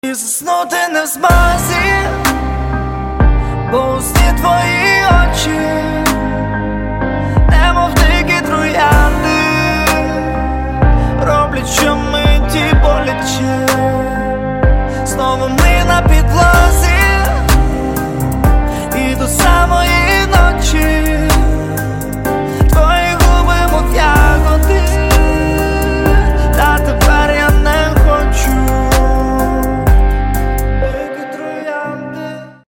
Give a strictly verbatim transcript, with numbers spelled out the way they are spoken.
І заснути не в змазі, бо у сні твої очі.